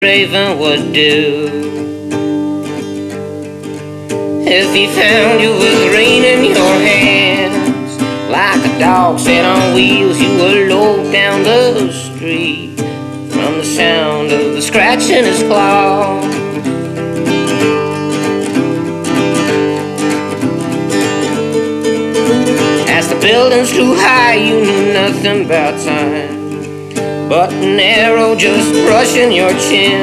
raven would do if he found you with rain in your hands. Like a dog set on wheels, you were low down the street from the sound of the scratch in his claw. As the buildings grew high, you knew nothing about time, but an arrow just brushing your chin.